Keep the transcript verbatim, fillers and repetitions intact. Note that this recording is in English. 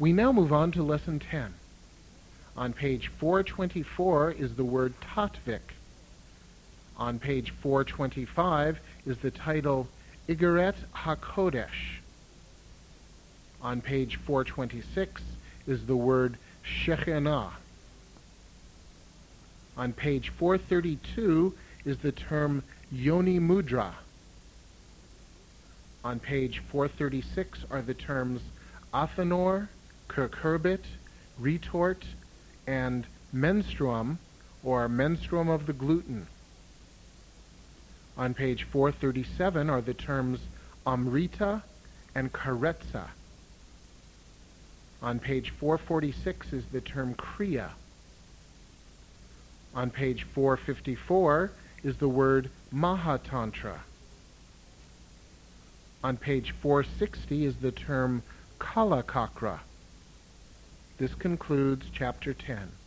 We now move on to Lesson ten. On page four twenty-four is the word Tatvik. On page four twenty-five is the title Igeret HaKodesh. On page four twenty-six is the word Shekhinah. On page four thirty-two is the term Yoni Mudra. On page four thirty-six are the terms Athanor, Kerkerbit, Retort, and Menstruum, or menstruum of the gluten. On page four thirty-seven are the terms Amrita and Karetza. On page four forty-six is the term Kriya. On page four fifty-four is the word Mahatantra. On page four sixty is the term Kalakakra. This concludes Chapter ten.